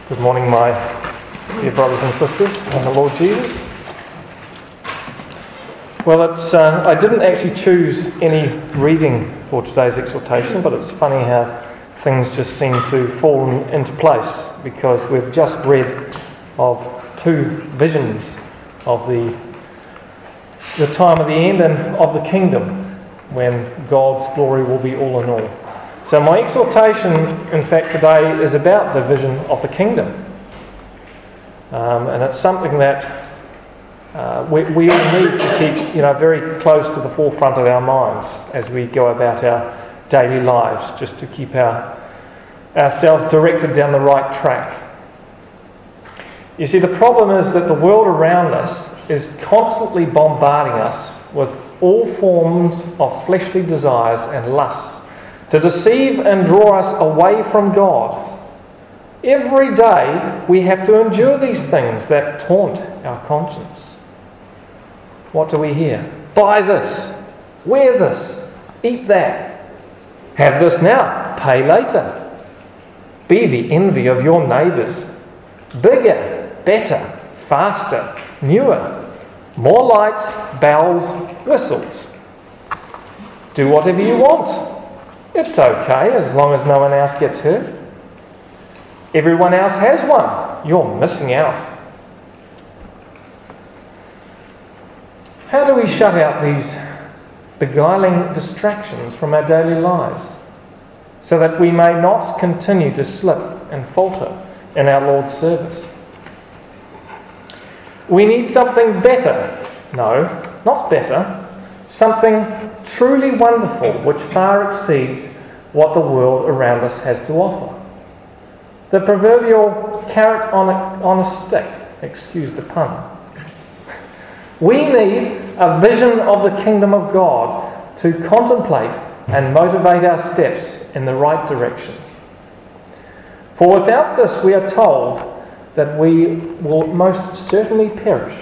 Good morning, my dear brothers and sisters in the Lord Jesus. Well, I didn't actually choose any reading for today's exhortation, but it's funny how things just seem to fall into place, because we've just read of two visions of the time of the end and of the kingdom, when God's glory will be all in all. So my exhortation, in fact, today is about the vision of the kingdom. And it's something that we all need to keep very close to the forefront of our minds as we go about our daily lives, just to keep ourselves directed down the right track. You see, the problem is that the world around us is constantly bombarding us with all forms of fleshly desires and lusts, to deceive and draw us away from God. Every day we have to endure these things that taunt our conscience. What do we hear? Buy this, wear this, eat that, have this now, pay later. Be the envy of your neighbours. Bigger, better, faster, newer, more lights, bells, whistles. Do whatever you want. It's okay as long as no one else gets hurt. Everyone else has one. You're missing out. How do we shut out these beguiling distractions from our daily lives so that we may not continue to slip and falter in our Lord's service? We need something better. No, not better. Something truly wonderful, which far exceeds what the world around us has to offer. The proverbial carrot on a stick, excuse the pun. We need a vision of the kingdom of God to contemplate and motivate our steps in the right direction. For without this, we are told that we will most certainly perish.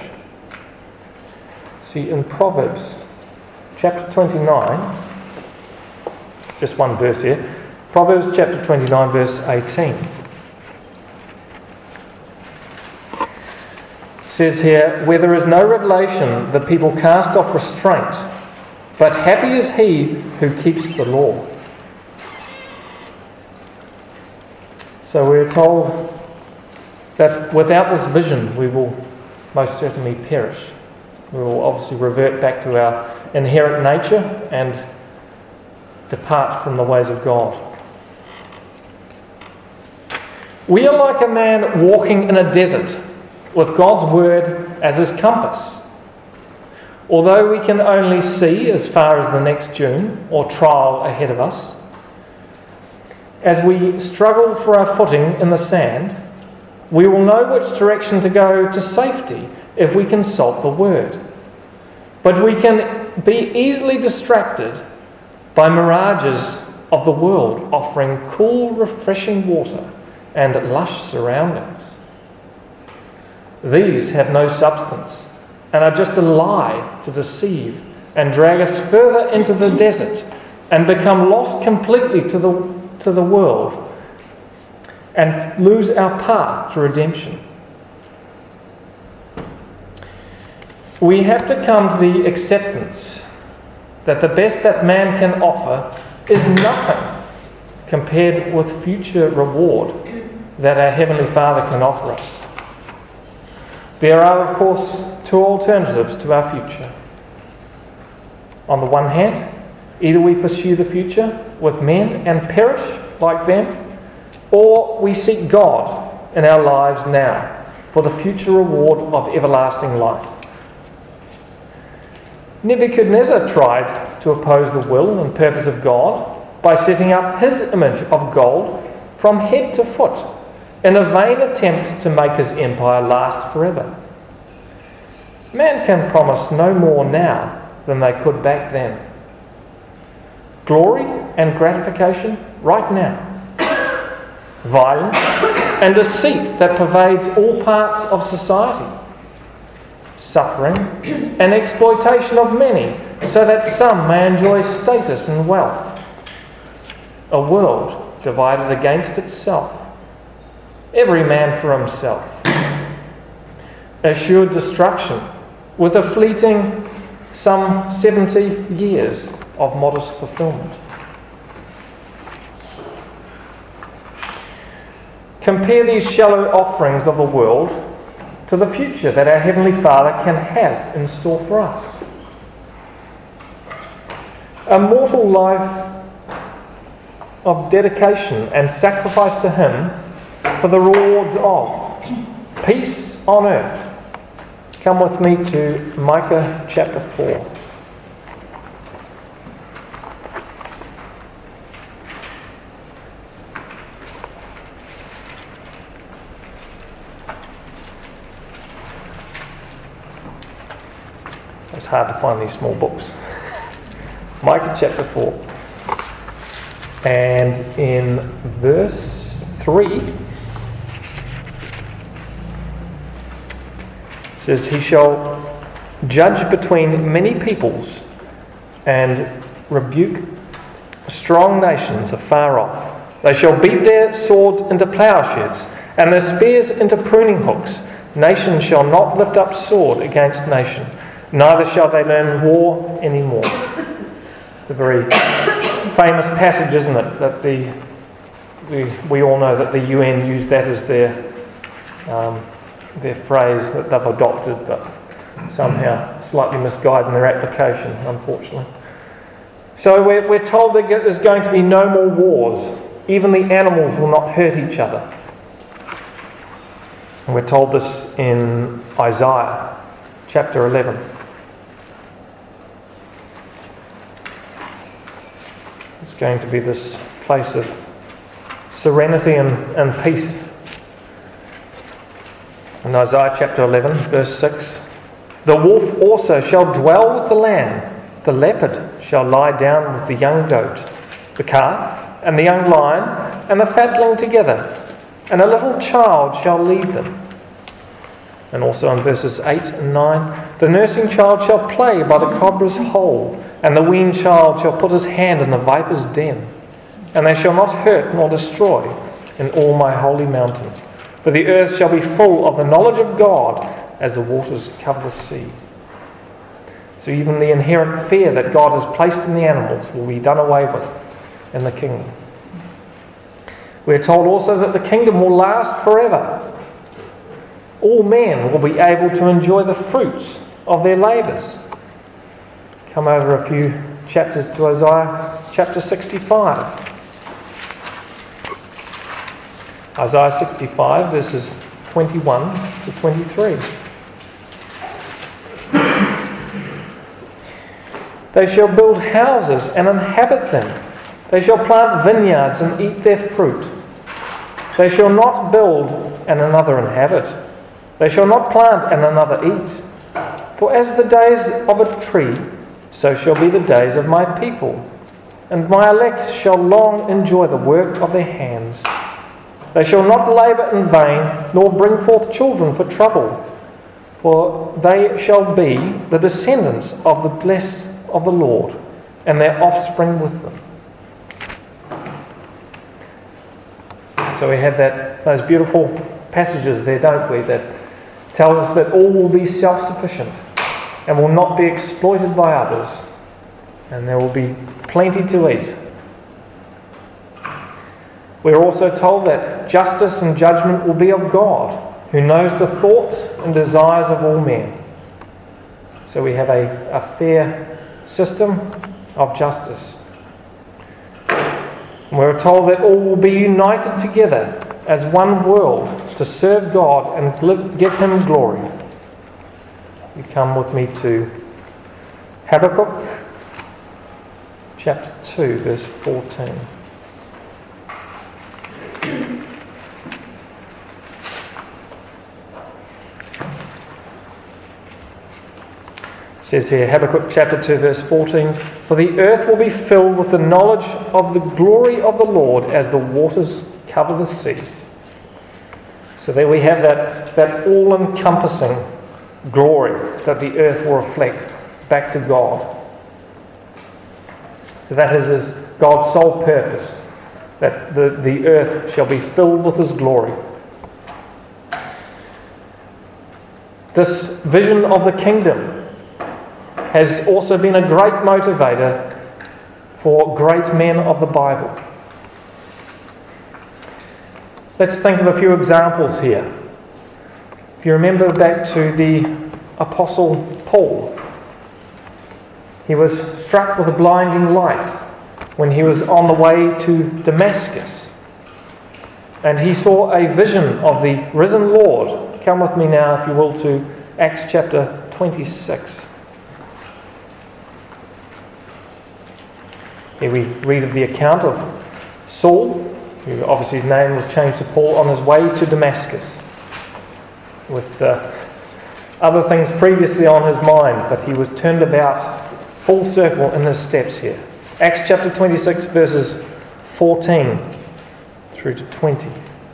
See, in Proverbs chapter 29, just one verse here, Proverbs chapter 29, verse 18. Says here, where there is no revelation, the people cast off restraint, but happy is he who keeps the law. So we're told that without this vision, we will most certainly perish. We will obviously revert back to our inherent nature and depart from the ways of God. We are like a man walking in a desert with God's word as his compass. Although we can only see as far as the next dune or trial ahead of us, as we struggle for our footing in the sand, we will know which direction to go to safety if we consult the word. But we can be easily distracted by mirages of the world offering cool, refreshing water and lush surroundings. These have no substance and are just a lie to deceive and drag us further into the desert and become lost completely to the world and lose our path to redemption. We have to come to the acceptance that the best that man can offer is nothing compared with future reward that our Heavenly Father can offer us. There are, of course, two alternatives to our future. On the one hand, either we pursue the future with men and perish like them, or we seek God in our lives now for the future reward of everlasting life. Nebuchadnezzar tried to oppose the will and purpose of God by setting up his image of gold from head to foot in a vain attempt to make his empire last forever. Man can promise no more now than they could back then. Glory and gratification right now. Violence and deceit that pervades all parts of society. Suffering and exploitation of many so that some may enjoy status and wealth. A world divided against itself. every man for himself. Assured destruction, with a fleeting some 70 years of modest fulfillment. Compare these shallow offerings of the world to the future that our Heavenly Father can have in store for us. A mortal life of dedication and sacrifice to Him for the rewards of peace on earth. Come with me to Micah chapter 4. It's hard to find these small books. Micah chapter 4. And in verse 3, it says, He shall judge between many peoples and rebuke strong nations afar off. They shall beat their swords into plowshares and their spears into pruning hooks. Nation shall not lift up sword against nation, neither shall they learn war anymore. It's a very famous passage, isn't it? That we all know that the UN used that as their phrase that they've adopted, but somehow slightly misguided in their application, unfortunately. So we're told that there's going to be no more wars. Even the animals will not hurt each other. And we're told this in Isaiah chapter 11. It's going to be this place of serenity and peace. In Isaiah chapter 11, verse 6, the wolf also shall dwell with the lamb, the leopard shall lie down with the young goat, the calf and the young lion and the fatling together, and a little child shall lead them. And also in verses 8 and 9, the nursing child shall play by the cobra's hole, and the weaned child shall put his hand in the viper's den, and they shall not hurt nor destroy in all my holy mountain. For the earth shall be full of the knowledge of God as the waters cover the sea. So even the inherent fear that God has placed in the animals will be done away with in the kingdom. We are told also that the kingdom will last forever. All men will be able to enjoy the fruits of their labours. Come over a few chapters to Isaiah chapter 65. Isaiah 65 verses 21 to 23. They shall build houses and inhabit them. They shall plant vineyards and eat their fruit. They shall not build and another inhabit. They shall not plant and another eat. For as the days of a tree, so shall be the days of my people. And my elect shall long enjoy the work of their hands. They shall not labour in vain, nor bring forth children for trouble. For they shall be the descendants of the blessed of the Lord, and their offspring with them. So we have those beautiful passages there, don't we, that tells us that all will be self-sufficient and will not be exploited by others, and there will be plenty to eat. We're also told that justice and judgment will be of God, who knows the thoughts and desires of all men. So we have a fair system of justice. And we're told that all will be united together as one world to serve God and give Him glory. You come with me to Habakkuk chapter 2 verse 14. It says here, Habakkuk chapter 2 verse 14, for the earth will be filled with the knowledge of the glory of the Lord as the waters cover the sea. So there we have that all-encompassing glory that the earth will reflect back to God. So that is God's sole purpose, that the earth shall be filled with His glory. This vision of the kingdom has also been a great motivator for great men of the Bible. Let's think of a few examples here. If you remember back to the Apostle Paul, he was struck with a blinding light when he was on the way to Damascus. And he saw a vision of the risen Lord. Come with me now, if you will, to Acts chapter 26. Here we read of the account of Saul, who obviously his name was changed to Paul, on his way to Damascus, with other things previously on his mind, but he was turned about full circle in his steps here. Acts chapter 26, verses 14 through to 20.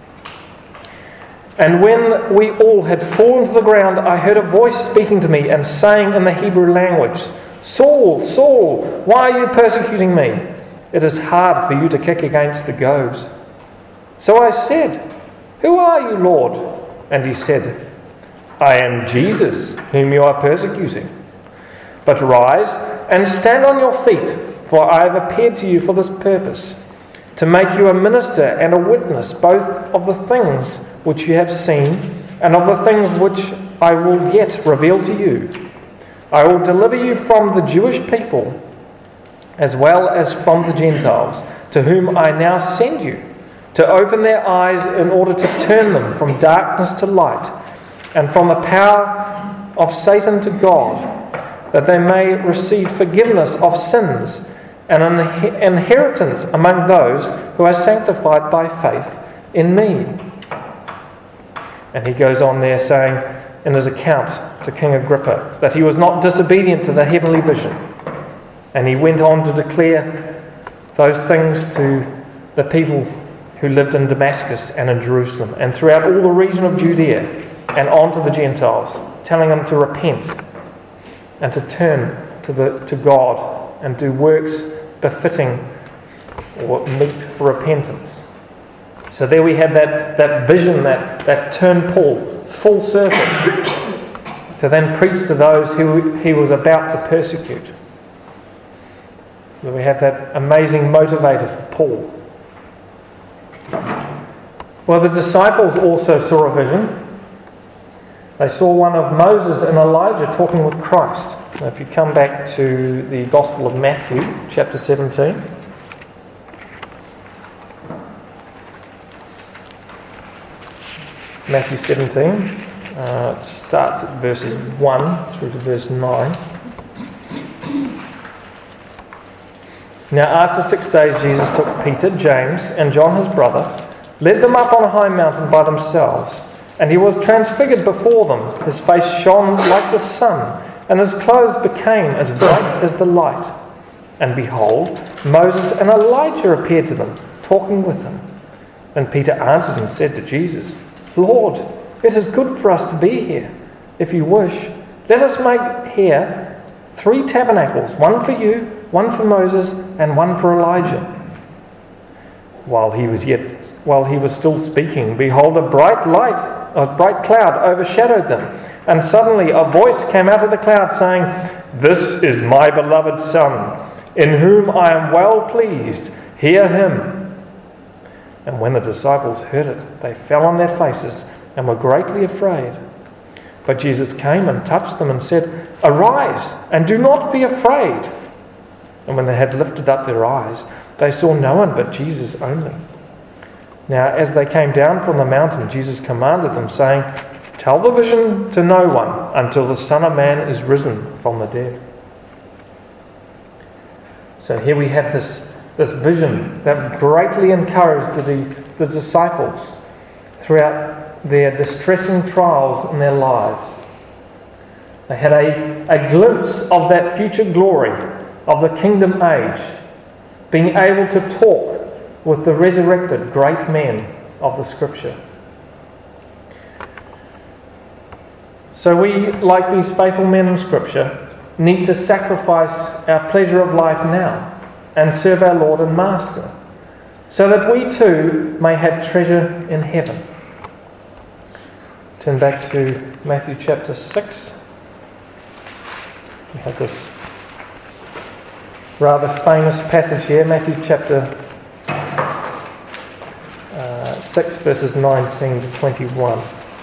And when we all had fallen to the ground, I heard a voice speaking to me and saying in the Hebrew language, Saul, Saul, why are you persecuting me? It is hard for you to kick against the goads. So I said, Who are you, Lord? And he said, I am Jesus, whom you are persecuting. But rise and stand on your feet, for I have appeared to you for this purpose, to make you a minister and a witness both of the things which you have seen and of the things which I will yet reveal to you. I will deliver you from the Jewish people as well as from the Gentiles, to whom I now send you, to open their eyes in order to turn them from darkness to light and from the power of Satan to God, that they may receive forgiveness of sins and an inheritance among those who are sanctified by faith in me. And he goes on there saying in his account to King Agrippa that he was not disobedient to the heavenly vision. And he went on to declare those things to the people who lived in Damascus and in Jerusalem and throughout all the region of Judea and on to the Gentiles, telling them to repent and to turn to God and do works befitting or meet for repentance. So there we have that vision that turned Paul full circle to then preach to those who he was about to persecute. So we have that amazing motivator for Paul. Well, the disciples also saw a vision. They saw one of Moses and Elijah talking with Christ. Now, if you come back to the Gospel of Matthew, chapter 17. Matthew 17. It starts at verses 1 through to verse 9. Now, after 6 days, Jesus took Peter, James, and John his brother, led them up on a high mountain by themselves, and he was transfigured before them. His face shone like the sun, and his clothes became as bright as the light. And behold, Moses and Elijah appeared to them, talking with them. Then Peter answered and said to Jesus, Lord, it is good for us to be here. If you wish, let us make here 3 tabernacles, one for you, one for Moses, and one for Elijah. While he was still speaking, behold, a bright cloud overshadowed them, and suddenly a voice came out of the cloud saying, This is my beloved Son, in whom I am well pleased. Hear him. And when the disciples heard it, they fell on their faces and were greatly afraid. But Jesus came and touched them and said, Arise, and do not be afraid. And when they had lifted up their eyes, they saw no one but Jesus only. Now, as they came down from the mountain, Jesus commanded them, saying, Tell the vision to no one until the Son of Man is risen from the dead. So here we have this vision that greatly encouraged the disciples throughout their distressing trials in their lives. They had a glimpse of that future glory of the kingdom age, being able to talk with the resurrected great men of the Scripture. So we, like these faithful men in Scripture, need to sacrifice our pleasure of life now and serve our Lord and Master, so that we too may have treasure in heaven. Turn back to Matthew chapter 6. We have this rather famous passage here, Matthew chapter 6, verses 19 to 21.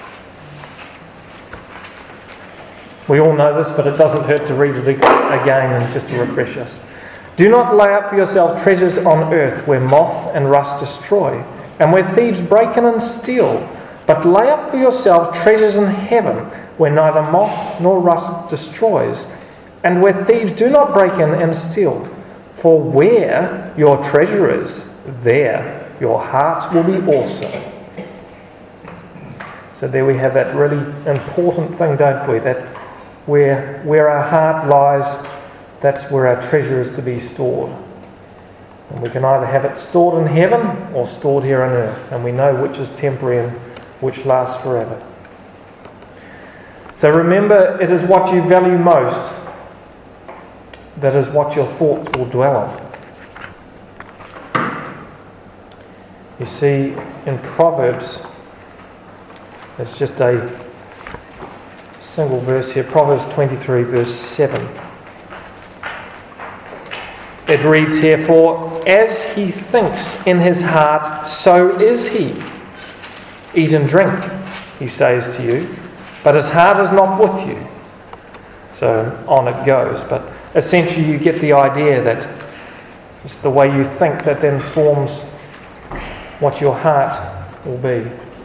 We all know this, but it doesn't hurt to read it again and just to refresh us. Do not lay up for yourselves treasures on earth where moth and rust destroy, and where thieves break in and steal. But lay up for yourselves treasures in heaven where neither moth nor rust destroys, and where thieves do not break in and steal. For where your treasure is, there your heart will be also. So there we have that really important thing, don't we? That where our heart lies, that's where our treasure is to be stored. And we can either have it stored in heaven or stored here on earth. And we know which is temporary and which lasts forever. So remember, it is what you value most that is what your thoughts will dwell on. You see, in Proverbs, it's just a single verse here, Proverbs 23, verse 7. It reads here, "For as he thinks in his heart, so is he. Eat and drink, he says to you, but his heart is not with you." So on it goes. But essentially you get the idea that it's the way you think that then forms what your heart will be.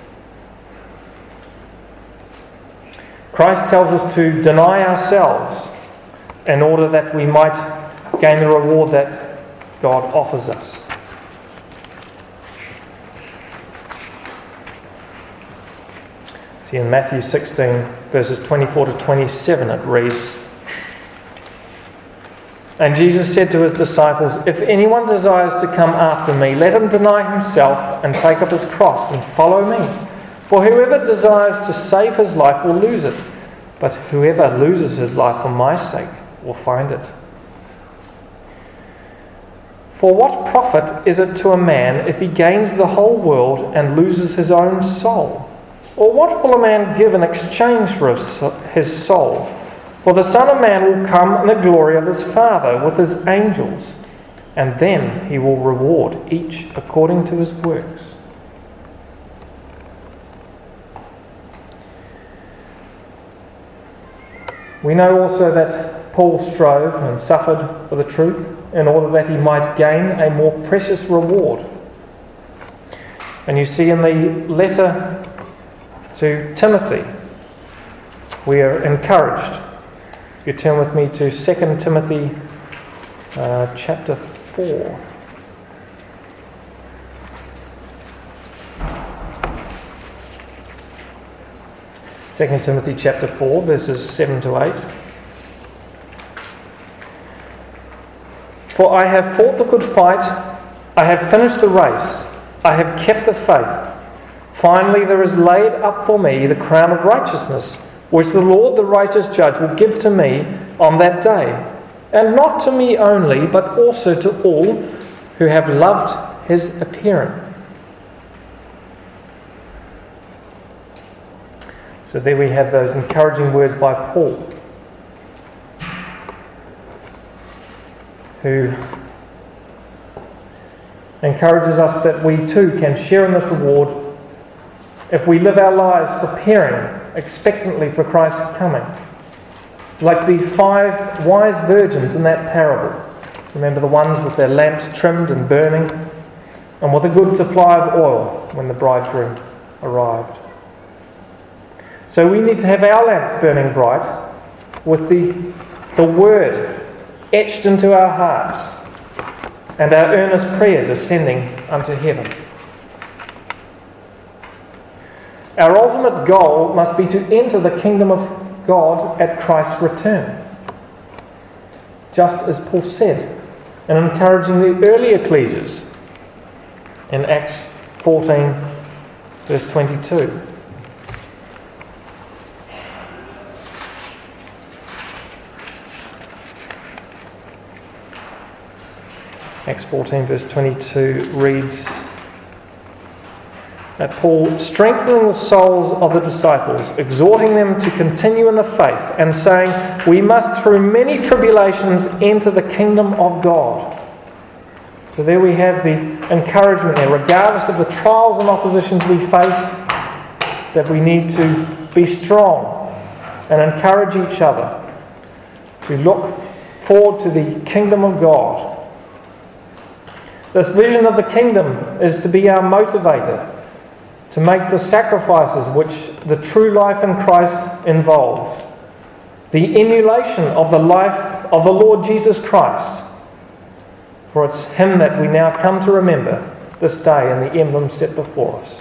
Christ tells us to deny ourselves in order that we might gain the reward that God offers us. See, in Matthew 16, verses 24 to 27, it reads, "And Jesus said to his disciples, 'If anyone desires to come after me, let him deny himself and take up his cross and follow me. For whoever desires to save his life will lose it, but whoever loses his life for my sake will find it. For what profit is it to a man if he gains the whole world and loses his own soul? Or what will a man give in exchange for his soul? For the Son of Man will come in the glory of his Father with his angels, and then he will reward each according to his works.'" We know also that Paul strove and suffered for the truth in order that he might gain a more precious reward. And you see in the letter to Timothy, we are encouraged. If you turn with me to 2 Timothy chapter 4. Second Timothy chapter 4, verses 7 to 8. "For I have fought the good fight, I have finished the race, I have kept the faith. Finally there is laid up for me the crown of righteousness, which the Lord the righteous judge will give to me on that day, and not to me only, but also to all who have loved his appearing." So there we have those encouraging words by Paul, who encourages us that we too can share in this reward if we live our lives preparing expectantly for Christ's coming. Like the 5 wise virgins in that parable. Remember, the ones with their lamps trimmed and burning, and with a good supply of oil when the bridegroom arrived. So we need to have our lamps burning bright with the word etched into our hearts and our earnest prayers ascending unto heaven. Our ultimate goal must be to enter the kingdom of God at Christ's return. Just as Paul said in encouraging the early ecclesias in Acts 14 verse 22. Acts 14 verse 22 reads, Paul, strengthening the souls of the disciples, exhorting them to continue in the faith, and saying, we must through many tribulations enter the kingdom of God. So there we have the encouragement there, regardless of the trials and oppositions we face, that we need to be strong and encourage each other to look forward to the kingdom of God. This vision of the kingdom is to be our motivator, to make the sacrifices which the true life in Christ involves, the emulation of the life of the Lord Jesus Christ. For it's Him that we now come to remember this day and the emblem set before us.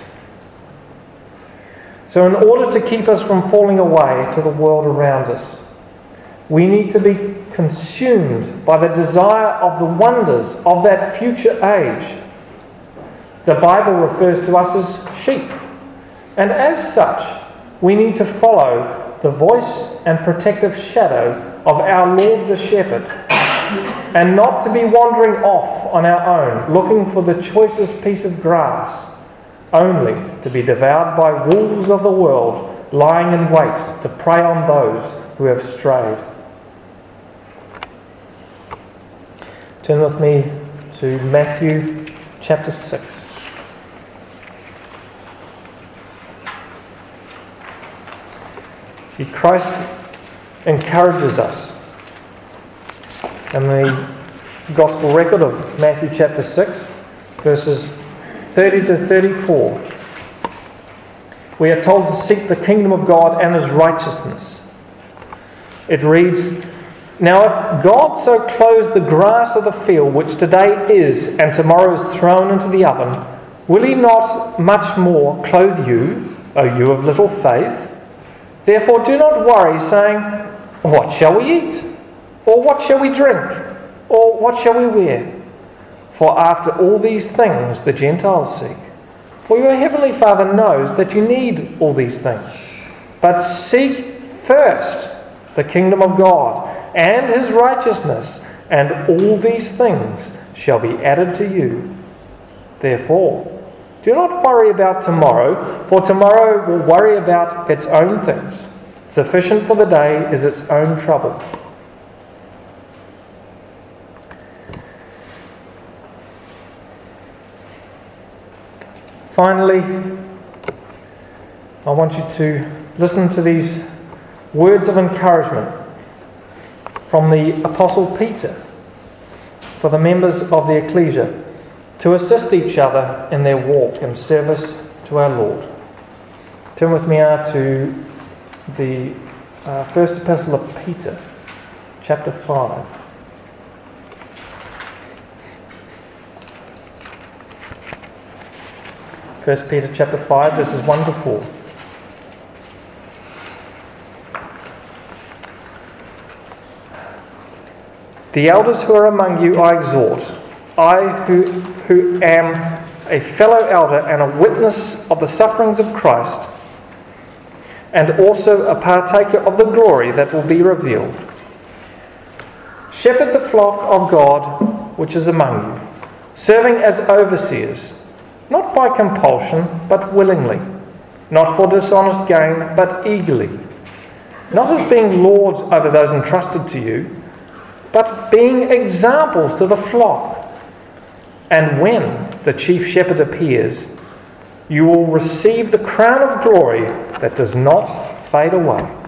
So in order to keep us from falling away to the world around us, we need to be consumed by the desire of the wonders of that future age. The Bible refers to us as sheep, and as such, we need to follow the voice and protective shadow of our Lord the Shepherd, and not to be wandering off on our own, looking for the choicest piece of grass, only to be devoured by wolves of the world, lying in wait to prey on those who have strayed. Turn with me to Matthew chapter 6. See, Christ encourages us. In the Gospel record of Matthew chapter 6, verses 30 to 34, we are told to seek the kingdom of God and His righteousness. It reads, now if God so clothes the grass of the field, which today is and tomorrow is thrown into the oven, will He not much more clothe you, O you of little faith? Therefore do not worry, saying, what shall we eat? Or what shall we drink? Or what shall we wear? For after all these things the Gentiles seek. For your heavenly Father knows that you need all these things. But seek first the kingdom of God and His righteousness, and all these things shall be added to you. Therefore, do not worry about tomorrow, for tomorrow will worry about its own things. Sufficient for the day is its own trouble. Finally, I want you to listen to these words of encouragement from the Apostle Peter for the members of the ecclesia to assist each other in their walk and service to our Lord. Turn with me now to the first epistle of Peter, chapter 5. First Peter chapter 5, verses 1 to 4. The elders who are among you I exhort, I who am a fellow elder and a witness of the sufferings of Christ, and also a partaker of the glory that will be revealed. Shepherd the flock of God which is among you, serving as overseers, not by compulsion, but willingly, not for dishonest gain, but eagerly, not as being lords over those entrusted to you, but being examples to the flock. And when the chief shepherd appears, you will receive the crown of glory that does not fade away.